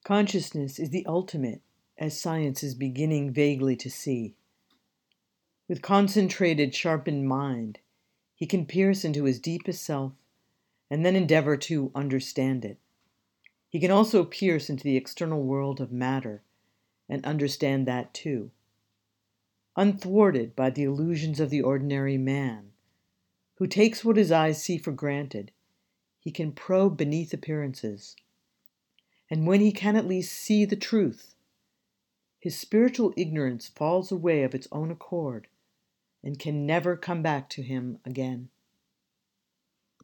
Consciousness is the ultimate, as science is beginning vaguely to see. With concentrated, sharpened mind, he can pierce into his deepest self and then endeavor to understand it. He can also pierce into the external world of matter and understand that too. Unthwarted by the illusions of the ordinary man, who takes what his eyes see for granted, he can probe beneath appearances. And when he can at least see the truth, his spiritual ignorance falls away of its own accord and can never come back to him again.